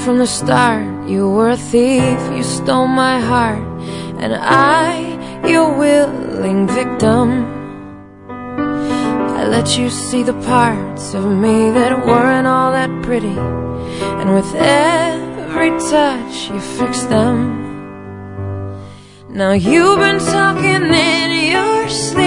from the start. You were a thief, you stole my heart, and I, your willing victim. I let you see the parts of me that weren't all that pretty, and with every touch you fixed them. Now you've been talking in your sleep